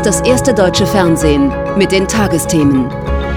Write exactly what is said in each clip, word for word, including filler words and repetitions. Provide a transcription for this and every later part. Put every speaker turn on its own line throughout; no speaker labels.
das erste deutsche Fernsehen mit den Tagesthemen.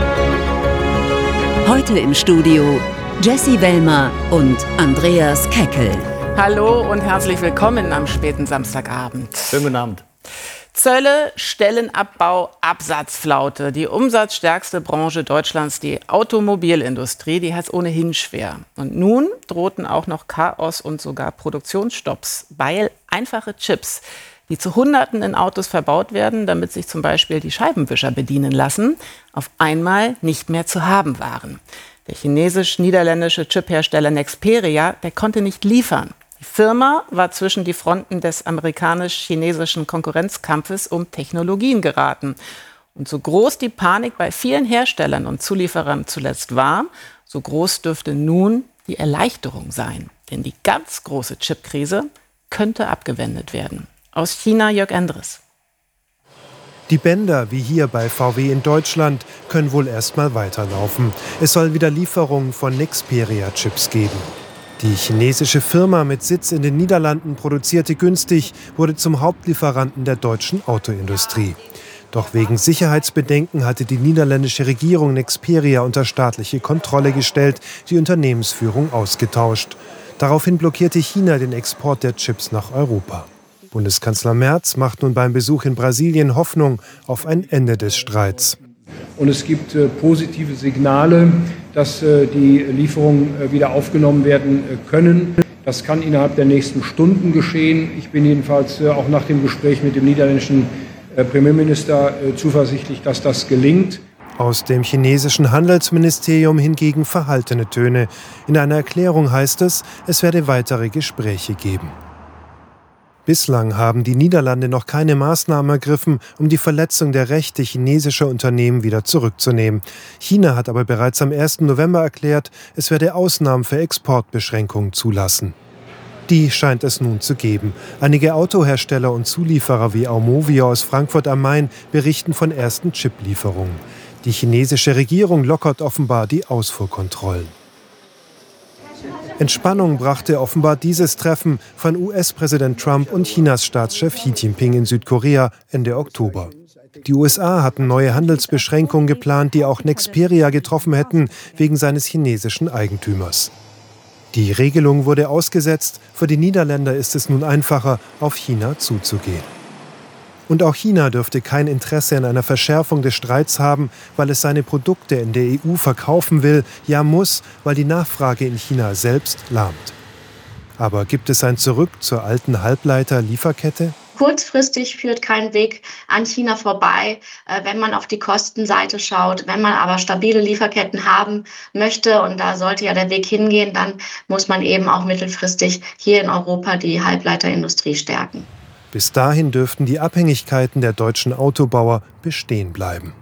Heute im Studio Jessie Wellmer und Andreas Keckel.
Hallo und herzlich willkommen am späten Samstagabend.
Schönen guten Abend.
Zölle, Stellenabbau, Absatzflaute. Die umsatzstärkste Branche Deutschlands, die Automobilindustrie, die hat es ohnehin schwer. Und nun drohten auch noch Chaos und sogar Produktionsstopps, weil einfache Chips, die zu Hunderten in Autos verbaut werden, damit sich zum Beispiel die Scheibenwischer bedienen lassen, auf einmal nicht mehr zu haben waren. Der chinesisch-niederländische Chiphersteller Nexperia, der konnte nicht liefern. Die Firma war zwischen die Fronten des amerikanisch-chinesischen Konkurrenzkampfes um Technologien geraten. Und so groß die Panik bei vielen Herstellern und Zulieferern zuletzt war, so groß dürfte nun die Erleichterung sein. Denn die ganz große Chipkrise könnte abgewendet werden. Aus China Jörg Endres.
Die Bänder, wie hier bei V W in Deutschland, können wohl erstmal weiterlaufen. Es soll wieder Lieferungen von Nexperia-Chips geben. Die chinesische Firma mit Sitz in den Niederlanden produzierte günstig, wurde zum Hauptlieferanten der deutschen Autoindustrie. Doch wegen Sicherheitsbedenken hatte die niederländische Regierung Nexperia unter staatliche Kontrolle gestellt, die Unternehmensführung ausgetauscht. Daraufhin blockierte China den Export der Chips nach Europa. Bundeskanzler Merz macht nun beim Besuch in Brasilien Hoffnung auf ein Ende des Streits.
Und es gibt äh, positive Signale, dass äh, die Lieferungen äh, wieder aufgenommen werden äh, können. Das kann innerhalb der nächsten Stunden geschehen. Ich bin jedenfalls äh, auch nach dem Gespräch mit dem niederländischen äh, Premierminister äh, zuversichtlich, dass das gelingt.
Aus dem chinesischen Handelsministerium hingegen verhaltene Töne. In einer Erklärung heißt es, es werde weitere Gespräche geben. Bislang haben die Niederlande noch keine Maßnahmen ergriffen, um die Verletzung der Rechte chinesischer Unternehmen wieder zurückzunehmen. China hat aber bereits am ersten November erklärt, es werde Ausnahmen für Exportbeschränkungen zulassen. Die scheint es nun zu geben. Einige Autohersteller und Zulieferer wie Aumovio aus Frankfurt am Main berichten von ersten Chiplieferungen. Die chinesische Regierung lockert offenbar die Ausfuhrkontrollen. Entspannung brachte offenbar dieses Treffen von U S-Präsident Trump und Chinas Staatschef Xi Jinping in Südkorea Ende Oktober. Die U S A hatten neue Handelsbeschränkungen geplant, die auch Nexperia getroffen hätten, wegen seines chinesischen Eigentümers. Die Regelung wurde ausgesetzt. Für die Niederländer ist es nun einfacher, auf China zuzugehen. Und auch China dürfte kein Interesse an einer Verschärfung des Streits haben, weil es seine Produkte in der E U verkaufen will, ja muss, weil die Nachfrage in China selbst lahmt. Aber gibt es ein Zurück zur alten Halbleiter-Lieferkette?
Kurzfristig führt kein Weg an China vorbei, wenn man auf die Kostenseite schaut. Wenn man aber stabile Lieferketten haben möchte, und da sollte ja der Weg hingehen, dann muss man eben auch mittelfristig hier in Europa die Halbleiterindustrie stärken.
Bis dahin dürften die Abhängigkeiten der deutschen Autobauer bestehen bleiben.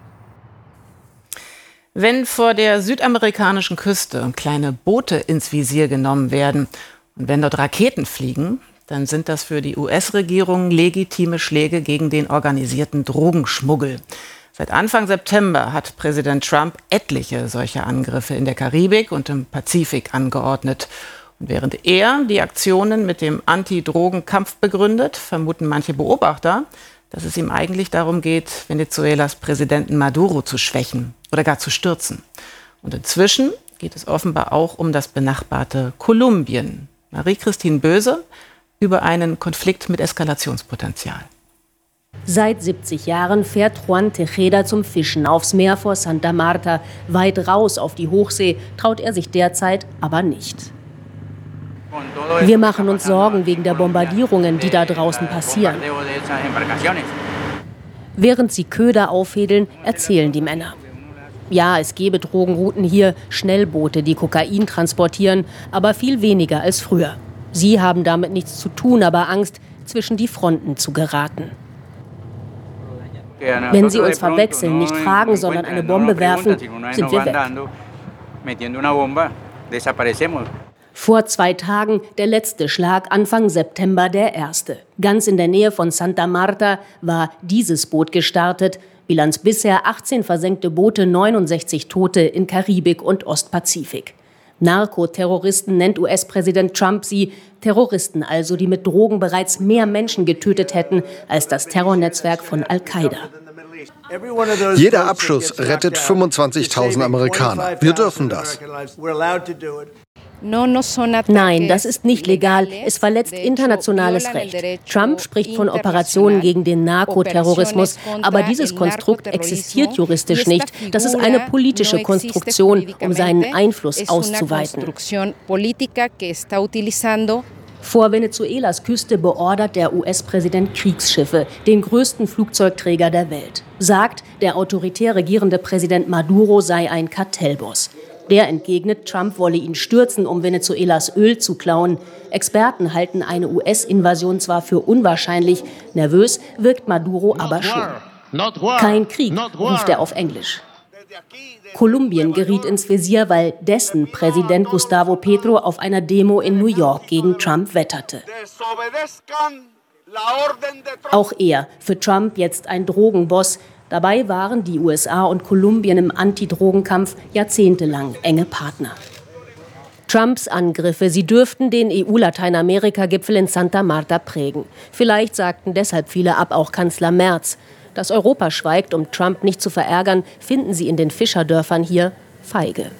Wenn vor der südamerikanischen Küste kleine Boote ins Visier genommen werden und wenn dort Raketen fliegen, dann sind das für die U S-Regierung legitime Schläge gegen den organisierten Drogenschmuggel. Seit Anfang September hat Präsident Trump etliche solcher Angriffe in der Karibik und im Pazifik angeordnet. Und während er die Aktionen mit dem Anti-Drogen-Kampf begründet, vermuten manche Beobachter, dass es ihm eigentlich darum geht, Venezuelas Präsidenten Maduro zu schwächen oder gar zu stürzen. Und inzwischen geht es offenbar auch um das benachbarte Kolumbien. Marie-Christine Böse über einen Konflikt mit Eskalationspotenzial.
Seit siebzig Jahren fährt Juan Tejeda zum Fischen aufs Meer vor Santa Marta. Weit raus auf die Hochsee traut er sich derzeit aber nicht. Wir machen uns Sorgen wegen der Bombardierungen, die da draußen passieren. Während sie Köder aufhädeln, erzählen die Männer. Ja, es gebe Drogenrouten hier, Schnellboote, die Kokain transportieren, aber viel weniger als früher. Sie haben damit nichts zu tun, aber Angst, zwischen die Fronten zu geraten. Wenn sie uns verwechseln, nicht fragen, sondern eine Bombe werfen, sind wir weg. Vor zwei Tagen der letzte Schlag, Anfang September der erste. Ganz in der Nähe von Santa Marta war dieses Boot gestartet. Bilanz bisher achtzehn versenkte Boote, neunundsechzig Tote in Karibik und Ostpazifik. Narkoterroristen nennt U S-Präsident Trump sie, Terroristen also, die mit Drogen bereits mehr Menschen getötet hätten als das Terrornetzwerk von Al-Qaida.
Jeder Abschuss rettet fünfundzwanzigtausend Amerikaner. Wir dürfen das.
Nein, das ist nicht legal. Es verletzt internationales Recht. Trump spricht von Operationen gegen den Narkoterrorismus, aber dieses Konstrukt existiert juristisch nicht. Das ist eine politische Konstruktion, um seinen Einfluss auszuweiten. Vor Venezuelas Küste beordert der U S-Präsident Kriegsschiffe, den größten Flugzeugträger der Welt. Sagt, der autoritär regierende Präsident Maduro sei ein Kartellboss. Der entgegnet, Trump wolle ihn stürzen, um Venezuelas Öl zu klauen. Experten halten eine U S-Invasion zwar für unwahrscheinlich, nervös wirkt Maduro aber schon. Kein Krieg, ruft er auf Englisch. Kolumbien geriet ins Visier, weil dessen Präsident Gustavo Petro auf einer Demo in New York gegen Trump wetterte. Auch er, für Trump jetzt ein Drogenboss. Dabei waren die U S A und Kolumbien im Antidrogenkampf jahrzehntelang enge Partner. Trumps Angriffe, sie dürften den E U-Lateinamerika-Gipfel in Santa Marta prägen. Vielleicht sagten deshalb viele ab, auch Kanzler Merz. Dass Europa schweigt, um Trump nicht zu verärgern, finden sie in den Fischerdörfern hier feige.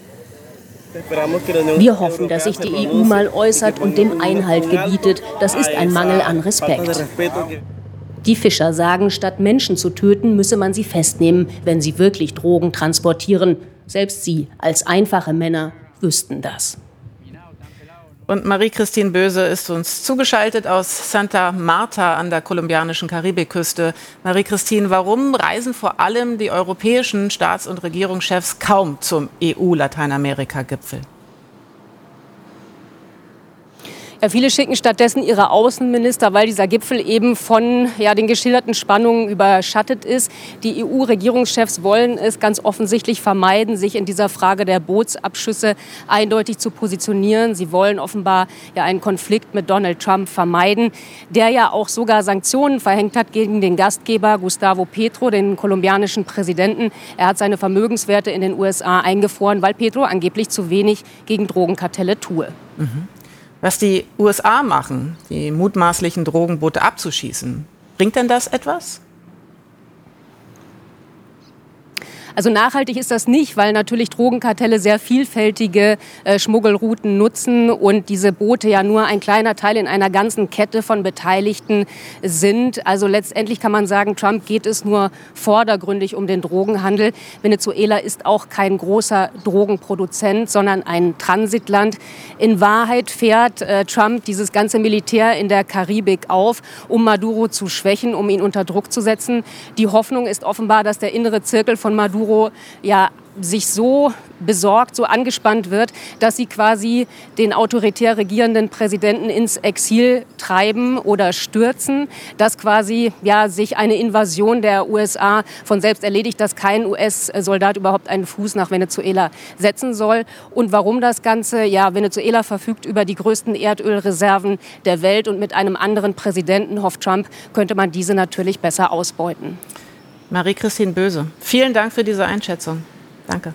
Wir hoffen, dass sich die E U mal äußert und dem Einhalt gebietet. Das ist ein Mangel an Respekt. Die Fischer sagen, statt Menschen zu töten, müsse man sie festnehmen, wenn sie wirklich Drogen transportieren. Selbst sie, als einfache Männer, wüssten das.
Und Marie-Christine Böse ist uns zugeschaltet aus Santa Marta an der kolumbianischen Karibikküste. Marie-Christine, warum reisen vor allem die europäischen Staats- und Regierungschefs kaum zum E U-Lateinamerika-Gipfel?
Ja, viele schicken stattdessen ihre Außenminister, weil dieser Gipfel eben von ja, den geschilderten Spannungen überschattet ist. Die E U-Regierungschefs wollen es ganz offensichtlich vermeiden, sich in dieser Frage der Bootsabschüsse eindeutig zu positionieren. Sie wollen offenbar ja einen Konflikt mit Donald Trump vermeiden, der ja auch sogar Sanktionen verhängt hat gegen den Gastgeber Gustavo Petro, den kolumbianischen Präsidenten. Er hat seine Vermögenswerte in den U S A eingefroren, weil Petro angeblich zu wenig gegen Drogenkartelle tue.
Mhm. Was die U S A machen, die mutmaßlichen Drogenboote abzuschießen, bringt denn das etwas?
Also nachhaltig ist das nicht, weil natürlich Drogenkartelle sehr vielfältige äh, Schmuggelrouten nutzen und diese Boote ja nur ein kleiner Teil in einer ganzen Kette von Beteiligten sind. Also letztendlich kann man sagen, Trump geht es nur vordergründig um den Drogenhandel. Venezuela ist auch kein großer Drogenproduzent, sondern ein Transitland. In Wahrheit fährt äh, Trump dieses ganze Militär in der Karibik auf, um Maduro zu schwächen, um ihn unter Druck zu setzen. Die Hoffnung ist offenbar, dass der innere Zirkel von Maduro ja sich so besorgt, so angespannt wird, dass sie quasi den autoritär regierenden Präsidenten ins Exil treiben oder stürzen, dass quasi ja sich eine Invasion der U S A von selbst erledigt, dass kein U S-Soldat überhaupt einen Fuß nach Venezuela setzen soll. Und warum das Ganze? Ja, Venezuela verfügt über die größten Erdölreserven der Welt und mit einem anderen Präsidenten, hofft Trump, könnte man diese natürlich besser ausbeuten.
Marie-Christine Böse, vielen Dank für diese Einschätzung. Danke.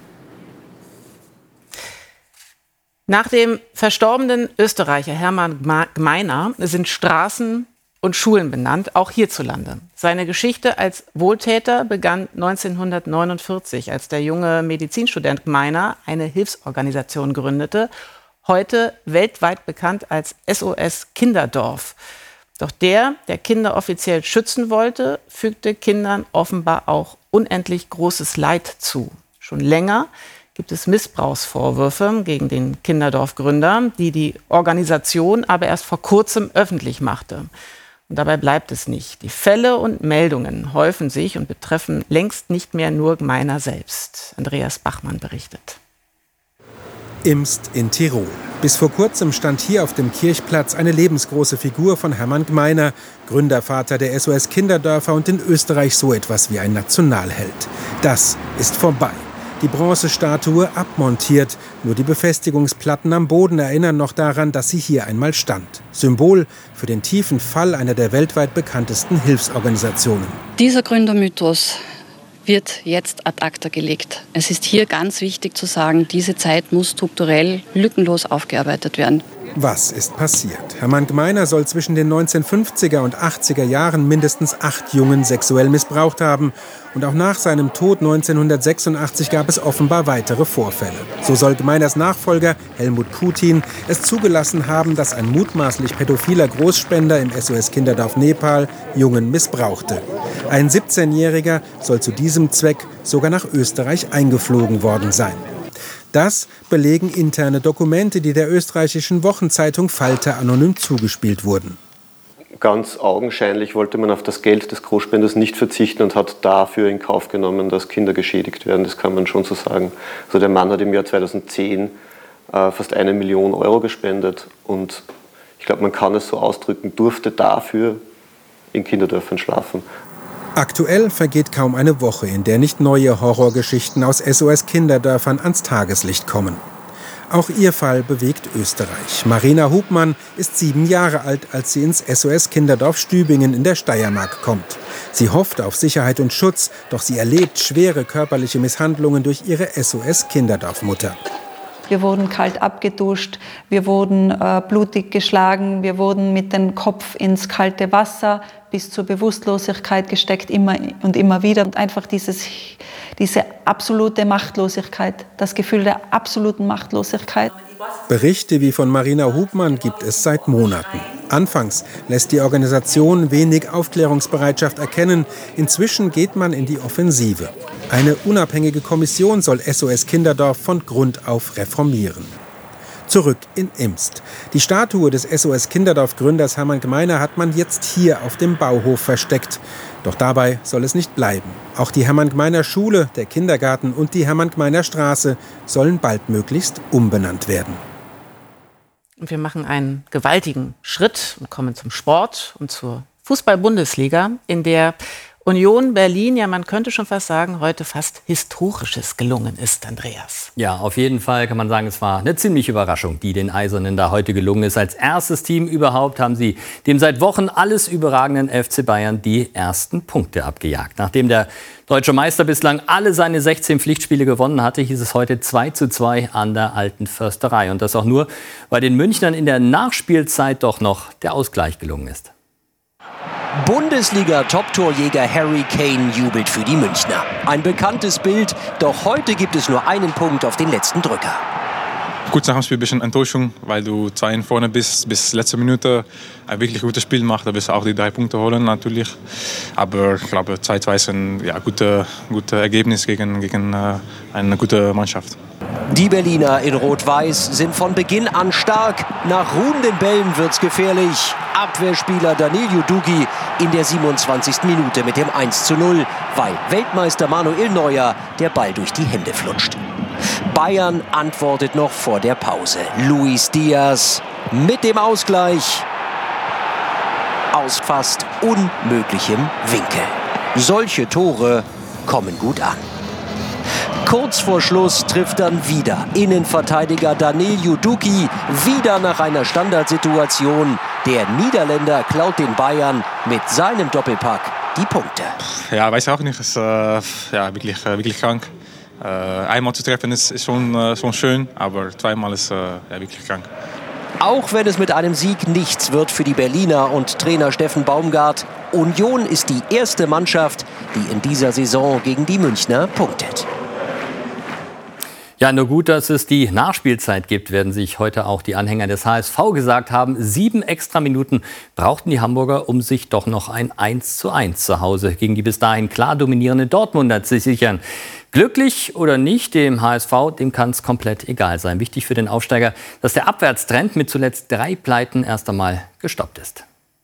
Nach dem verstorbenen Österreicher Hermann Gmeiner sind Straßen und Schulen benannt, auch hierzulande. Seine Geschichte als Wohltäter begann neunzehnhundertneunundvierzig, als der junge Medizinstudent Gmeiner eine Hilfsorganisation gründete, heute weltweit bekannt als S O S Kinderdorf. Doch der, der Kinder offiziell schützen wollte, fügte Kindern offenbar auch unendlich großes Leid zu. Schon länger gibt es Missbrauchsvorwürfe gegen den Kinderdorfgründer, die die Organisation aber erst vor kurzem öffentlich machte. Und dabei bleibt es nicht. Die Fälle und Meldungen häufen sich und betreffen längst nicht mehr nur Gmeiner selbst. Andreas Bachmann berichtet.
Imst in Tirol. Bis vor kurzem stand hier auf dem Kirchplatz eine lebensgroße Figur von Hermann Gmeiner, Gründervater der S O S Kinderdörfer und in Österreich so etwas wie ein Nationalheld. Das ist vorbei. Die Bronzestatue abmontiert, nur die Befestigungsplatten am Boden erinnern noch daran, dass sie hier einmal stand. Symbol für den tiefen Fall einer der weltweit bekanntesten Hilfsorganisationen.
Dieser Gründermythos wird jetzt ad acta gelegt. Es ist hier ganz wichtig zu sagen, diese Zeit muss strukturell lückenlos aufgearbeitet werden.
Was ist passiert? Hermann Gmeiner soll zwischen den neunzehnhundertfünfziger und achtziger Jahren mindestens acht Jungen sexuell missbraucht haben. Und auch nach seinem Tod neunzehnhundertsechsundachtzig gab es offenbar weitere Vorfälle. So soll Gmeiners Nachfolger Helmut Putin es zugelassen haben, dass ein mutmaßlich pädophiler Großspender im S O S Kinderdorf Nepal Jungen missbrauchte. Ein siebzehnjähriger soll zu diesem Zweck sogar nach Österreich eingeflogen worden sein. Das belegen interne Dokumente, die der österreichischen Wochenzeitung Falter anonym zugespielt wurden.
Ganz augenscheinlich wollte man auf das Geld des Großspenders nicht verzichten und hat dafür in Kauf genommen, dass Kinder geschädigt werden. Das kann man schon so sagen. Also der Mann hat im Jahr zweitausendzehn äh, fast eine Million Euro gespendet und ich glaube, man kann es so ausdrücken, durfte dafür in Kinderdörfern schlafen.
Aktuell vergeht kaum eine Woche, in der nicht neue Horrorgeschichten aus S O S-Kinderdörfern ans Tageslicht kommen. Auch ihr Fall bewegt Österreich. Marina Hubmann ist sieben Jahre alt, als sie ins S O S-Kinderdorf Stübingen in der Steiermark kommt. Sie hofft auf Sicherheit und Schutz, doch sie erlebt schwere körperliche Misshandlungen durch ihre S O S-Kinderdorfmutter.
Wir wurden kalt abgeduscht, wir wurden äh, blutig geschlagen, wir wurden mit dem Kopf ins kalte Wasser bis zur Bewusstlosigkeit gesteckt, immer und immer wieder. Und einfach dieses, diese absolute Machtlosigkeit, das Gefühl der absoluten Machtlosigkeit.
Berichte wie von Marina Hubmann gibt es seit Monaten. Anfangs lässt die Organisation wenig Aufklärungsbereitschaft erkennen. Inzwischen geht man in die Offensive. Eine unabhängige Kommission soll S O S Kinderdorf von Grund auf reformieren. Zurück in Imst. Die Statue des S O S Kinderdorf-Gründers Hermann Gmeiner hat man jetzt hier auf dem Bauhof versteckt. Doch dabei soll es nicht bleiben. Auch die Hermann-Gmeiner-Schule, der Kindergarten und die Hermann-Gmeiner-Straße sollen baldmöglichst umbenannt werden.
Und wir machen einen gewaltigen Schritt und kommen zum Sport und zur Fußball-Bundesliga, in der Union Berlin, ja, man könnte schon fast sagen, heute fast Historisches gelungen ist, Andreas.
Ja, auf jeden Fall kann man sagen, es war eine ziemliche Überraschung, die den Eisernen da heute gelungen ist. Als erstes Team überhaupt haben sie dem seit Wochen alles überragenden F C Bayern die ersten Punkte abgejagt. Nachdem der deutsche Meister bislang alle seine sechzehn Pflichtspiele gewonnen hatte, hieß es heute zwei zu zwei an der Alten Försterei. Und das auch nur, weil den Münchnern in der Nachspielzeit doch noch der Ausgleich gelungen ist.
Bundesliga-Top-Torjäger Harry Kane jubelt für die Münchner. Ein bekanntes Bild, doch heute gibt es nur einen Punkt auf den letzten Drücker.
Kurz nach dem Spiel ein bisschen Enttäuschung, weil du zwei in vorne bist, bis letzte Minute ein wirklich gutes Spiel macht. Da wirst du auch die drei Punkte holen natürlich. Aber ich glaube, zwei zu zwei ist ein ja, gutes gute Ergebnis gegen, gegen äh, eine gute Mannschaft.
Die Berliner in Rot-Weiß sind von Beginn an stark. Nach ruhenden Bällen wird's gefährlich. Abwehrspieler Danilo Dugi in der siebenundzwanzigsten Minute mit dem eins zu null, weil Weltmeister Manuel Neuer der Ball durch die Hände flutscht. Bayern antwortet noch vor der Pause. Luis Diaz mit dem Ausgleich aus fast unmöglichem Winkel. Solche Tore kommen gut an. Kurz vor Schluss trifft dann wieder Innenverteidiger Danilo Duki, wieder nach einer Standardsituation. Der Niederländer klaut den Bayern mit seinem Doppelpack die Punkte.
Ja, weiß auch nicht. Es ist äh, ja, wirklich, äh, wirklich krank. Äh, einmal zu treffen ist, ist schon, äh, schon schön, aber zweimal ist äh, ja, wirklich krank.
Auch wenn es mit einem Sieg nichts wird für die Berliner und Trainer Steffen Baumgart, Union ist die erste Mannschaft, die in dieser Saison gegen die Münchner punktet.
Ja, nur gut, dass es die Nachspielzeit gibt, werden sich heute auch die Anhänger des H S V gesagt haben. Sieben extra Minuten brauchten die Hamburger, um sich doch noch ein eins zu eins zu Hause gegen die bis dahin klar dominierenden Dortmunder zu sichern. Glücklich oder nicht, dem H S V, dem kann es komplett egal sein. Wichtig für den Aufsteiger, dass der Abwärtstrend mit zuletzt drei Pleiten erst einmal gestoppt ist.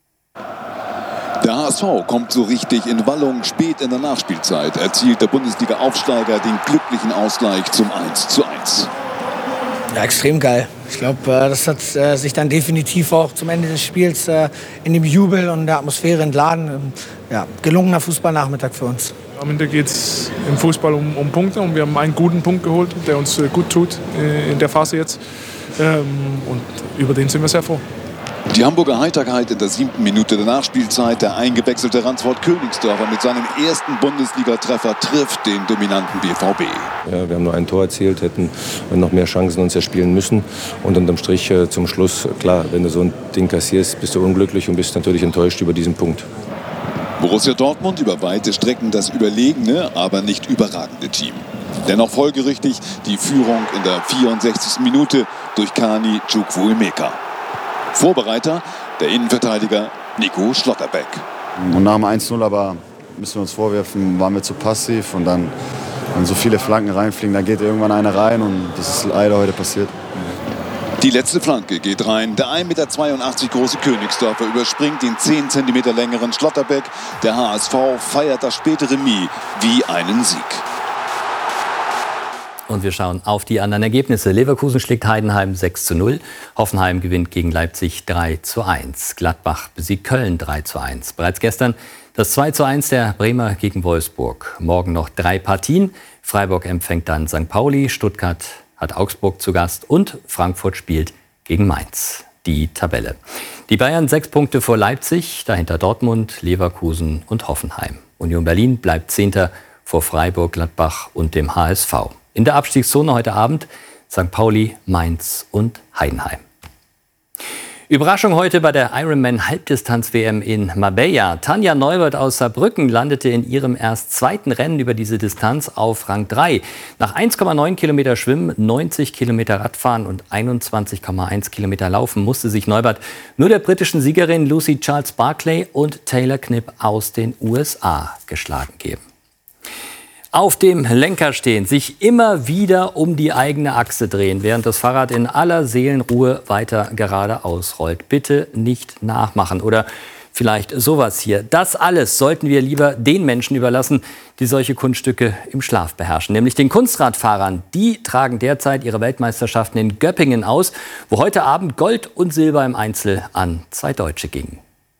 Der H S V kommt so richtig in Wallung. Spät in der Nachspielzeit erzielt der Bundesliga-Aufsteiger den glücklichen Ausgleich zum eins zu eins.
Ja, extrem geil. Ich glaube, das hat sich dann definitiv auch zum Ende des Spiels in dem Jubel und der Atmosphäre entladen. Ja, gelungener Fußballnachmittag für uns.
Am Ende geht es im Fußball um, um Punkte und wir haben einen guten Punkt geholt, der uns gut tut in der Phase jetzt. Und über den sind wir sehr froh.
Die Hamburger Heiterkeit in der siebten Minute der Nachspielzeit. Der eingewechselte Ransford Königsdörfer mit seinem ersten Bundesliga-Treffer trifft den dominanten B V B.
Ja, wir haben nur ein Tor erzielt, hätten noch mehr Chancen uns erspielen müssen. Und unterm Strich äh, zum Schluss, klar, wenn du so ein Ding kassierst, bist du unglücklich und bist natürlich enttäuscht über diesen Punkt.
Borussia Dortmund über weite Strecken das überlegene, aber nicht überragende Team. Dennoch folgerichtig die Führung in der vierundsechzigsten Minute durch Kani Chukwuemeka. Vorbereiter, der Innenverteidiger Nico Schlotterbeck.
Und nach dem eins null aber müssen wir uns vorwerfen, waren wir zu passiv. Und dann, wenn so viele Flanken reinfliegen, dann geht irgendwann einer rein. Und das ist leider heute passiert.
Die letzte Flanke geht rein. Der ein Meter zweiundachtzig große Königsdörfer überspringt den zehn Zentimeter längeren Schlotterbeck. Der H S V feiert das späte Remis wie einen Sieg.
Und wir schauen auf die anderen Ergebnisse. Leverkusen schlägt Heidenheim sechs zu null. Hoffenheim gewinnt gegen Leipzig drei zu eins. Gladbach besiegt Köln drei zu eins. Bereits gestern das zwei zu eins der Bremer gegen Wolfsburg. Morgen noch drei Partien. Freiburg empfängt dann Sankt Pauli. Stuttgart hat Augsburg zu Gast. Und Frankfurt spielt gegen Mainz. Die Tabelle. Die Bayern sechs Punkte vor Leipzig. Dahinter Dortmund, Leverkusen und Hoffenheim. Union Berlin bleibt Zehnter vor Freiburg, Gladbach und dem H S V. In der Abstiegszone heute Abend Sankt Pauli, Mainz und Heidenheim. Überraschung heute bei der Ironman-Halbdistanz-W M in Marbella. Tanja Neubert aus Saarbrücken landete in ihrem erst zweiten Rennen über diese Distanz auf Rang drei. Nach eins Komma neun Kilometer Schwimmen, neunzig Kilometer Radfahren und einundzwanzig Komma eins Kilometer Laufen musste sich Neubert nur der britischen Siegerin Lucy Charles Barclay und Taylor Knipp aus den U S A geschlagen geben. Auf dem Lenker stehen, sich immer wieder um die eigene Achse drehen, während das Fahrrad in aller Seelenruhe weiter geradeaus rollt. Bitte nicht nachmachen oder vielleicht sowas hier. Das alles sollten wir lieber den Menschen überlassen, die solche Kunststücke im Schlaf beherrschen, nämlich den Kunstradfahrern. Die tragen derzeit ihre Weltmeisterschaften in Göppingen aus, wo heute Abend Gold und Silber im Einzel an zwei Deutsche gingen.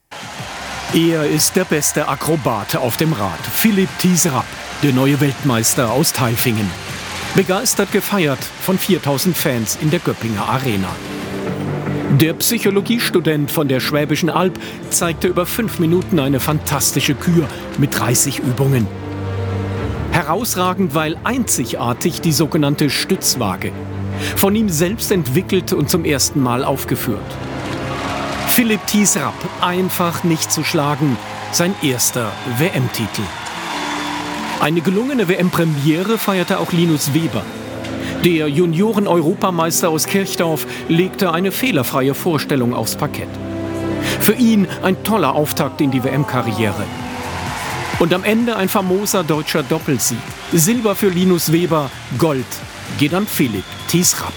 Er ist der beste Akrobat auf dem Rad, Philipp Thies-Rapp, der neue Weltmeister aus Tailfingen. Begeistert gefeiert von viertausend Fans in der Göppinger Arena. Der Psychologiestudent von der Schwäbischen Alb zeigte über fünf Minuten eine fantastische Kür mit dreißig Übungen. Herausragend, weil einzigartig die sogenannte Stützwaage. Von ihm selbst entwickelt und zum ersten Mal aufgeführt. Philipp Thies-Rapp, einfach nicht zu schlagen, sein erster W M-Titel. Eine gelungene W M-Premiere feierte auch Linus Weber. Der Junioren-Europameister aus Kirchdorf legte eine fehlerfreie Vorstellung aufs Parkett. Für ihn ein toller Auftakt in die W M-Karriere. Und am Ende ein famoser deutscher Doppelsieg. Silber für Linus Weber, Gold geht an Philipp Thies-Rapp.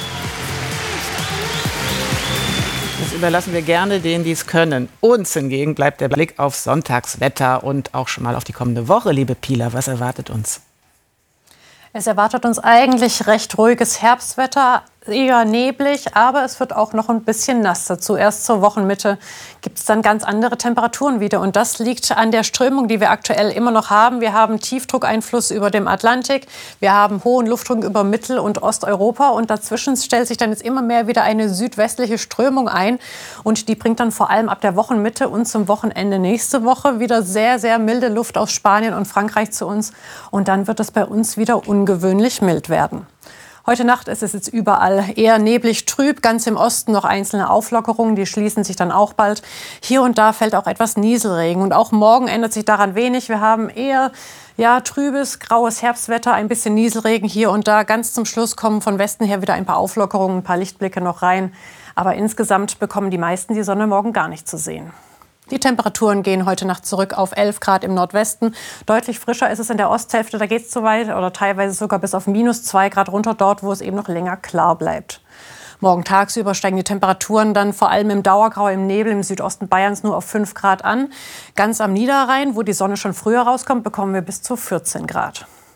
Das überlassen wir gerne denen, die es können. Uns hingegen bleibt der Blick auf Sonntagswetter und auch schon mal auf die kommende Woche, liebe Pieler. Was erwartet uns?
Es erwartet uns eigentlich recht ruhiges Herbstwetter, eher neblig, aber es wird auch noch ein bisschen nass. Dazu erst zur Wochenmitte gibt es dann ganz andere Temperaturen wieder. Und das liegt an der Strömung, die wir aktuell immer noch haben. Wir haben Tiefdruckeinfluss über dem Atlantik, wir haben hohen Luftdruck über Mittel- und Osteuropa und dazwischen stellt sich dann jetzt immer mehr wieder eine südwestliche Strömung ein. Und die bringt dann vor allem ab der Wochenmitte und zum Wochenende nächste Woche wieder sehr, sehr milde Luft aus Spanien und Frankreich zu uns. Und dann wird es bei uns wieder ungewöhnlich mild werden. Heute Nacht ist es jetzt überall eher neblig trüb, ganz im Osten noch einzelne Auflockerungen, die schließen sich dann auch bald. Hier und da fällt auch etwas Nieselregen und auch morgen ändert sich daran wenig. Wir haben eher ja, trübes, graues Herbstwetter, ein bisschen Nieselregen hier und da. Ganz zum Schluss kommen von Westen her wieder ein paar Auflockerungen, ein paar Lichtblicke noch rein. Aber insgesamt bekommen die meisten die Sonne morgen gar nicht zu sehen. Die Temperaturen gehen heute Nacht zurück auf elf Grad im Nordwesten. Deutlich frischer ist es in der Osthälfte, da geht es zu weit oder teilweise sogar bis auf minus zwei Grad runter, dort, wo es eben noch länger klar bleibt. Morgen tagsüber steigen die Temperaturen dann vor allem im Dauergrau, im Nebel im Südosten Bayerns nur auf fünf Grad an. Ganz am Niederrhein, wo die Sonne schon früher rauskommt, bekommen wir bis zu vierzehn Grad.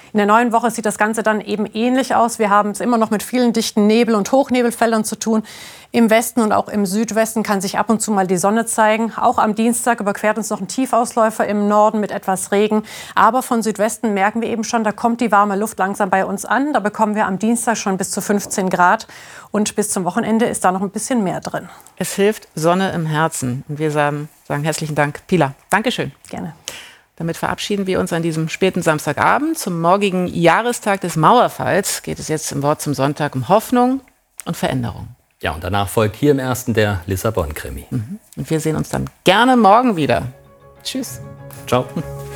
In der neuen Woche sieht das Ganze dann eben ähnlich aus. Wir haben es immer noch mit vielen dichten Nebel- und Hochnebelfeldern zu tun. Im Westen und auch im Südwesten kann sich ab und zu mal die Sonne zeigen. Auch am Dienstag überquert uns noch ein Tiefausläufer im Norden mit etwas Regen. Aber von Südwesten merken wir eben schon, da kommt die warme Luft langsam bei uns an. Da bekommen wir am Dienstag schon bis zu fünfzehn Grad. Und bis zum Wochenende ist da noch ein bisschen mehr drin.
Es hilft Sonne im Herzen. Und wir sagen, sagen herzlichen Dank, Pilar. Dankeschön.
Gerne.
Damit verabschieden wir uns an diesem späten Samstagabend. Zum morgigen Jahrestag des Mauerfalls geht es jetzt im Wort zum Sonntag um Hoffnung und Veränderung.
Ja, und danach folgt hier im Ersten der Lissabon-Krimi.
Mhm. Und wir sehen uns dann gerne morgen wieder. Tschüss.
Ciao.